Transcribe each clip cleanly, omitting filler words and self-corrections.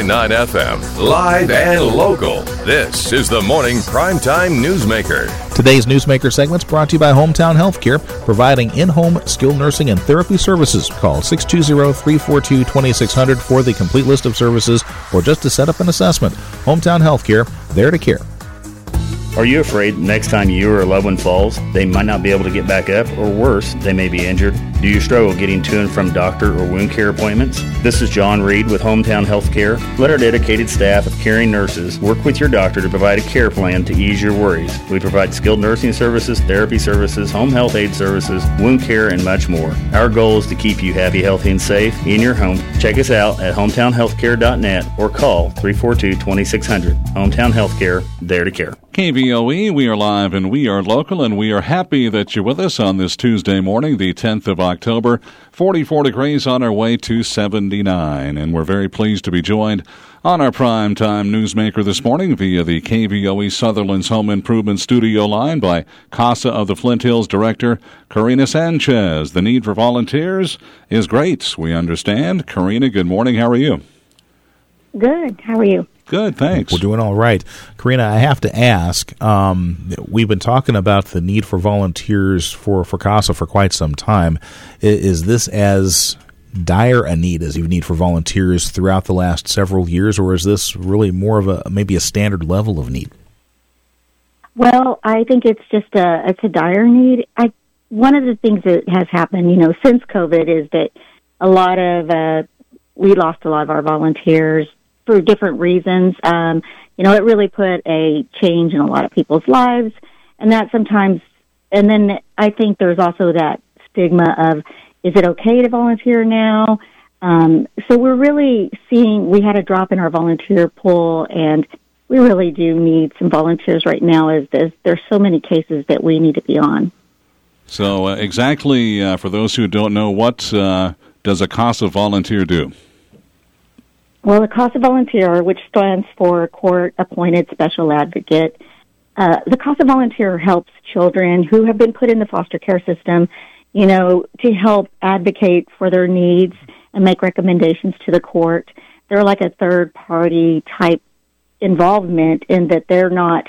FM, live and local. This is the Morning Primetime Newsmaker. Today's Newsmaker segment's brought to you by Hometown Healthcare, providing in-home skilled nursing and therapy services. Call 620-342-2600 for the complete list of services or just to set up an assessment. Hometown Healthcare, there to care. Are you afraid next time you or a loved one falls, they might not be able to get back up, or worse, they may be injured? Do you struggle getting to and from doctor or wound care appointments? This is John Reed with Hometown Healthcare. Let our dedicated staff of caring nurses work with your doctor to provide a care plan to ease your worries. We provide skilled nursing services, therapy services, home health aid services, wound care, and much more. Our goal is to keep you happy, healthy, and safe in your home. Check us out at hometownhealthcare.net or call 342-2600. Hometown Healthcare, there to care. KVOE, we are live and we are local, and we are happy that you're with us on this Tuesday morning, the 10th of October. 44 degrees on our way to 79, and we're very pleased to be joined on our primetime newsmaker this morning via the KVOE Sutherland's Home Improvement Studio line by CASA of the Flint Hills Director, Karina Sanchez. The need for volunteers is great, we understand. Karina, good morning. How are you? Good. How are you? Good, thanks. We're doing all right. Karina, I have to ask, we've been talking about the need for volunteers for CASA for quite some time. Is this as dire a need as you need for volunteers throughout the last several years, or is this really more of maybe a standard level of need? Well, I think it's just a dire need. One of the things that has happened, since COVID is that we lost a lot of our volunteers for different reasons. It really put a change in a lot of people's lives, and that sometimes, and then I think there's also that stigma of, is it okay to volunteer now? So we're really seeing, we had a drop in our volunteer pool, and we really do need some volunteers right now as there's so many cases that we need to be on. So exactly, for those who don't know, what does a CASA volunteer do? Well, a CASA volunteer, which stands for Court-Appointed Special Advocate, the CASA volunteer helps children who have been put in the foster care system, to help advocate for their needs and make recommendations to the court. They're like a third-party type involvement in that they're not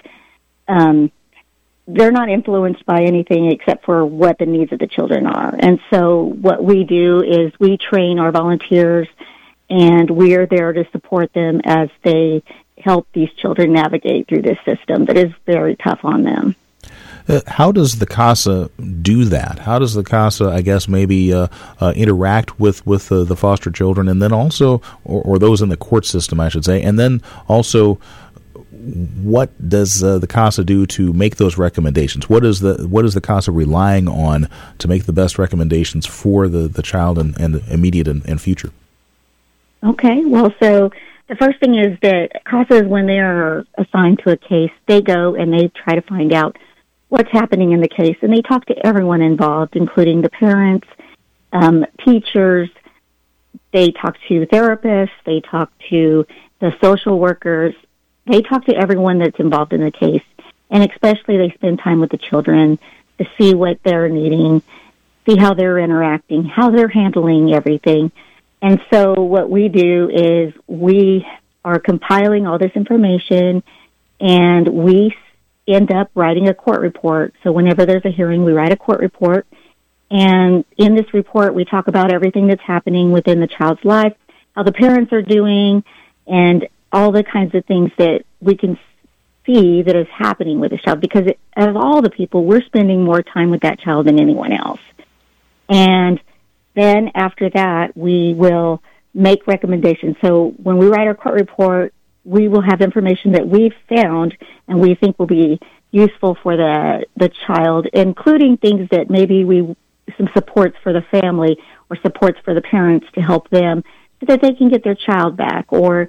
influenced by anything except for what the needs of the children are. And so what we do is we train our volunteers, and we are there to support them as they help these children navigate through this system that is very tough on them. How does the CASA do that? How does the CASA, I guess, maybe interact with the foster children, and then also, or those in the court system, I should say, and then also, what does the CASA do to make those recommendations? What is the CASA relying on to make the best recommendations for the child and immediate and future? Okay, well, so the first thing is that CASA, when they are assigned to a case, they go and they try to find out what's happening in the case, and they talk to everyone involved, including the parents, teachers. They talk to therapists. They talk to the social workers. They talk to everyone that's involved in the case, and especially they spend time with the children to see what they're needing, see how they're interacting, how they're handling everything. And so what we do is we are compiling all this information, and we end up writing a court report. So whenever there's a hearing, we write a court report. And in this report, we talk about everything that's happening within the child's life, how the parents are doing, and all the kinds of things that we can see that is happening with the child. Because of all the people, we're spending more time with that child than anyone else. And then after that, we will make recommendations. So when we write our court report, we will have information that we've found and we think will be useful for the child, including things that maybe some supports for the family or supports for the parents to help them so that they can get their child back, or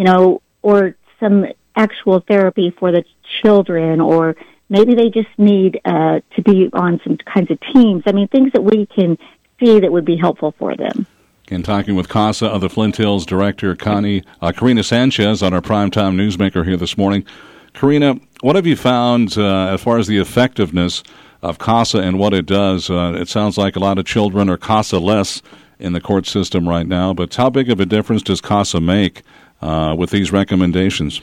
some actual therapy for the children, or maybe they just need to be on some kinds of teams. I mean, things that we can see that would be helpful for them. Again, talking with CASA of the Flint Hills Director, Karina Sanchez, on our Primetime Newsmaker here this morning. Karina, what have you found as far as the effectiveness of CASA and what it does? It sounds like a lot of children are CASA-less in the court system right now, but how big of a difference does CASA make with these recommendations?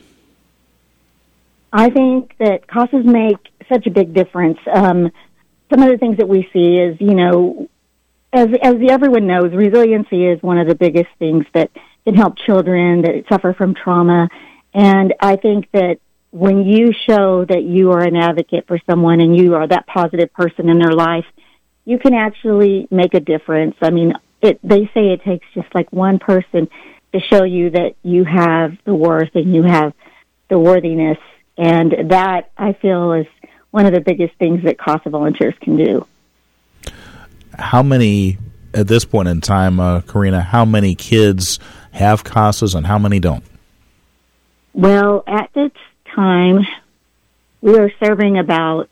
I think that CASAs make such a big difference. Some of the things that we see is, as everyone knows, resiliency is one of the biggest things that can help children that suffer from trauma. And I think that when you show that you are an advocate for someone and you are that positive person in their life, you can actually make a difference. I mean, they say it takes just like one person to show you that you have the worth and you have the worthiness. And that, I feel, is one of the biggest things that CASA volunteers can do. How many, at this point in time, Karina, how many kids have CASAs and how many don't? Well, at this time, we are serving about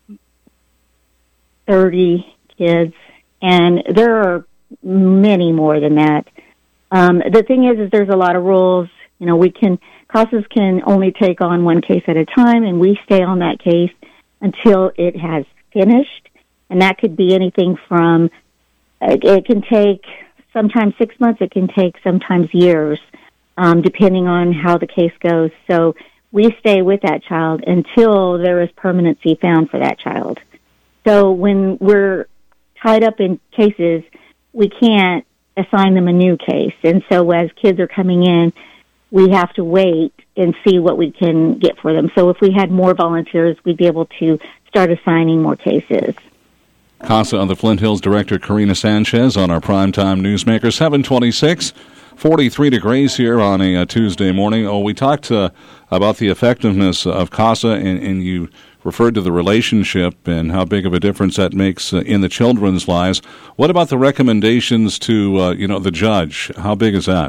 30 kids, and there are many more than that. The thing is there's a lot of rules. CASAs can only take on one case at a time, and we stay on that case until it has finished. And that could be anything from, it can take sometimes 6 months, it can take sometimes years, depending on how the case goes. So we stay with that child until there is permanency found for that child. So when we're tied up in cases, we can't assign them a new case. And so as kids are coming in, we have to wait and see what we can get for them. So if we had more volunteers, we'd be able to start assigning more cases. CASA of the Flint Hills Director Karina Sanchez on our Primetime Newsmaker. 726, 43 degrees here on a Tuesday morning. We talked about the effectiveness of CASA, and you referred to the relationship and how big of a difference that makes in the children's lives. What about the recommendations to, the judge? How big is that?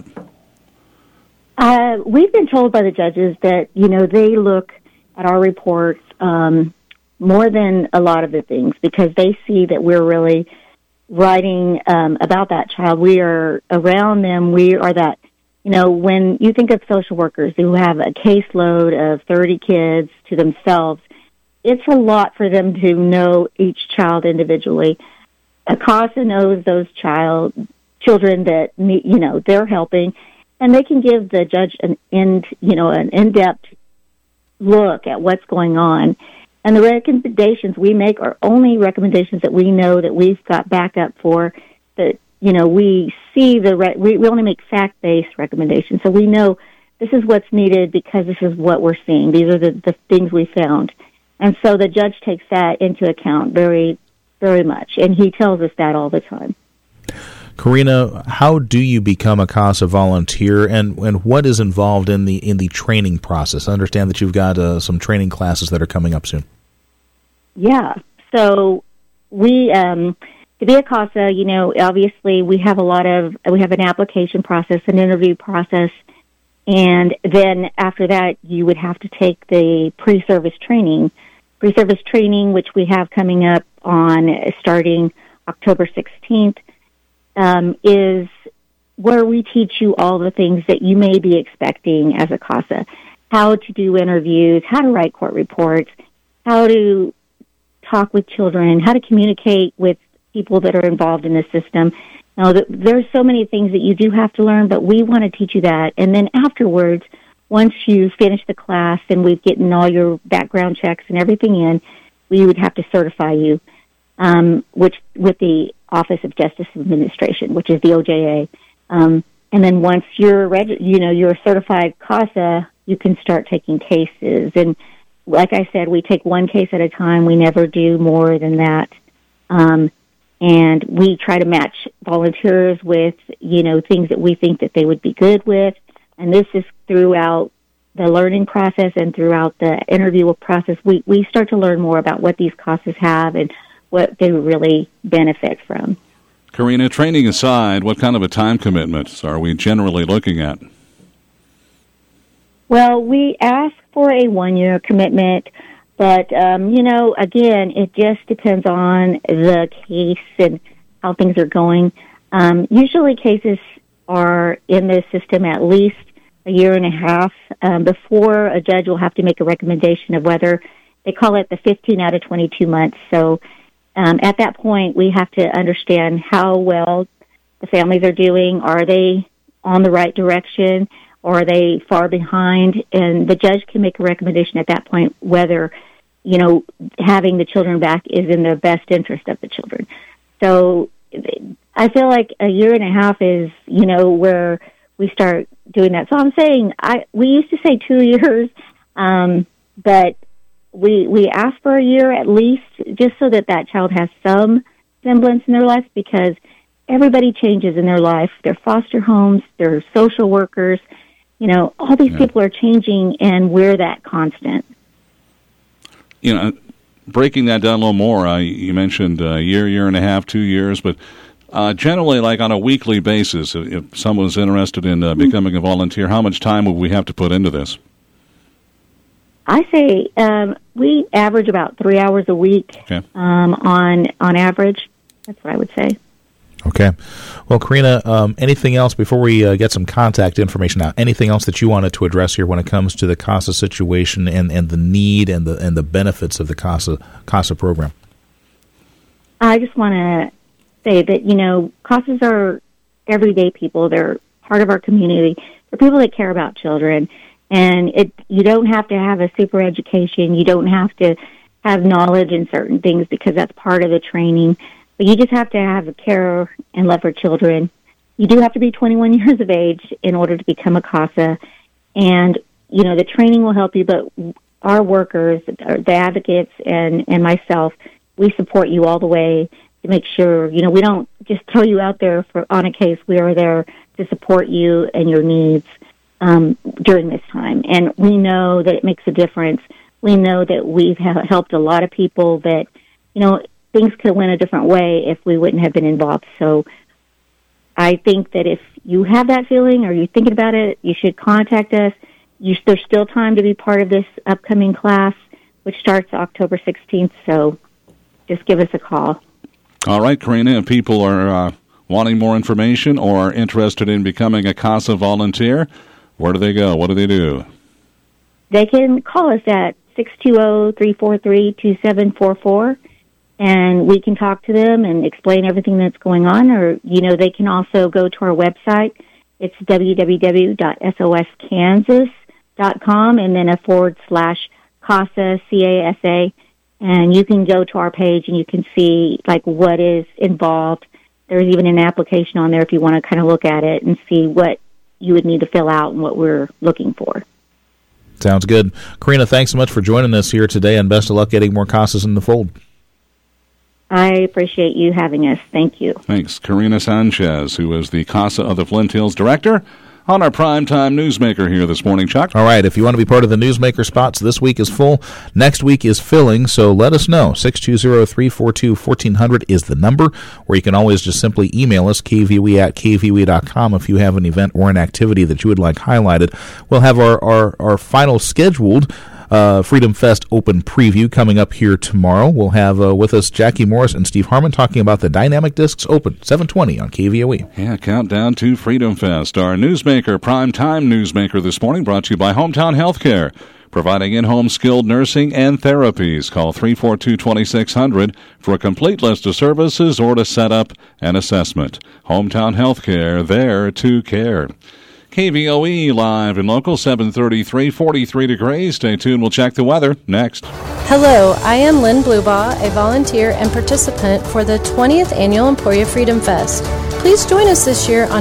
We've been told by the judges that, they look at our reports more than a lot of the things because they see that we're really writing about that child. We are around them. We are that, when you think of social workers who have a caseload of 30 kids to themselves, it's a lot for them to know each child individually. CASA knows those children that, they're helping, and they can give the judge an in-depth look at what's going on. And the recommendations we make are only recommendations that we know that we've got backup for, that, we see we only make fact-based recommendations. So we know this is what's needed because this is what we're seeing. These are the things we found. And so the judge takes that into account very, very much. And he tells us that all the time. Karina, how do you become a CASA volunteer, and what is involved in the training process? I understand that you've got some training classes that are coming up soon. Yeah. So we, to be a CASA, obviously we have an application process, an interview process, and then after that you would have to take the pre-service training. Pre-service training, which we have coming up on starting October 16th, is where we teach you all the things that you may be expecting as a CASA. How to do interviews, how to write court reports, how to talk with children, how to communicate with people that are involved in the system. Now, there's so many things that you do have to learn, but we want to teach you that. And then afterwards, once you finish the class and we've gotten all your background checks and everything in, we would have to certify you, which with the Office of Justice Administration, which is the OJA. And then once you're you're a certified CASA, you can start taking cases. And like I said, we take one case at a time. We never do more than that. And we try to match volunteers with, things that we think that they would be good with. And this is throughout the learning process and throughout the interview process. We start to learn more about what these CASAs have and what they really benefit from. Karina, training aside, what kind of a time commitment are we generally looking at? Well, we ask for a 1-year commitment, but, again, it just depends on the case and how things are going. Usually cases are in the system at least a year and a half before a judge will have to make a recommendation of whether, they call it the 15 out of 22 months. So at that point, we have to understand how well the families are doing. Are they on the right direction? or are they far behind? And the judge can make a recommendation at that point whether, having the children back is in the best interest of the children. So I feel like a year and a half is, where we start doing that. So I'm saying we used to say 2 years, but we ask for a year at least, just so that child has some semblance in their life, because everybody changes in their life. They're foster homes, they're social workers, all these people are changing, and we're that constant. Breaking that down a little more, you mentioned a year and a half, 2 years, but generally, like on a weekly basis, if someone's interested in becoming a volunteer, how much time would we have to put into this? I say we average about 3 hours a week on average. That's what I would say. Okay. Well, Karina, anything else before we get some contact information out? Anything else that you wanted to address here when it comes to the CASA situation and the need and the benefits of the CASA program? I just want to say that, CASAs are everyday people. They're part of our community. They're people that care about children. And you don't have to have a super education. You don't have to have knowledge in certain things, because that's part of the training. But you just have to have a care and love for children. You do have to be 21 years of age in order to become a CASA. And, the training will help you, but our workers, the advocates, and myself, we support you all the way to make sure, we don't just throw you out there on a case. We are there to support you and your needs during this time. And we know that it makes a difference. We know that we've helped a lot of people that, things could have went a different way if we wouldn't have been involved. So I think that if you have that feeling or you're thinking about it, you should contact us. There's still time to be part of this upcoming class, which starts October 16th. So just give us a call. All right, Karina, if people are wanting more information or are interested in becoming a CASA volunteer, where do they go? What do they do? They can call us at 620-343-2744, and we can talk to them and explain everything that's going on. Or, they can also go to our website. It's www.soskansas.com and then /CASA, CASA. And you can go to our page and you can see, what is involved. There's even an application on there if you want to kind of look at it and see what you would need to fill out and what we're looking for. Sounds good. Karina, thanks so much for joining us here today, and best of luck getting more CASAs in the fold. I appreciate you having us. Thank you. Thanks. Karina Sanchez, who is the CASA of the Flint Hills Director, on our Primetime Newsmaker here this morning, Chuck. All right, if you want to be part of the Newsmaker spots, this week is full. Next week is filling, so let us know. 620-342-1400 is the number, or you can always just simply email us, kvoe@kvoe.com, if you have an event or an activity that you would like highlighted. We'll have our final scheduled Freedom Fest Open Preview coming up here tomorrow. We'll have with us Jackie Morris and Steve Harmon talking about the Dynamic Discs Open, 7:20 on KVOE. Yeah, countdown to Freedom Fest. Our Newsmaker, Primetime Newsmaker this morning, brought to you by Hometown Healthcare, providing in-home skilled nursing and therapies. Call 342-2600 for a complete list of services or to set up an assessment. Hometown Healthcare, there to care. KVOE live and local, 733, 43 degrees. Stay tuned. We'll check the weather next. Hello, I am Lynn Blubaugh, a volunteer and participant for the 20th Annual Emporia Freedom Fest. Please join us this year on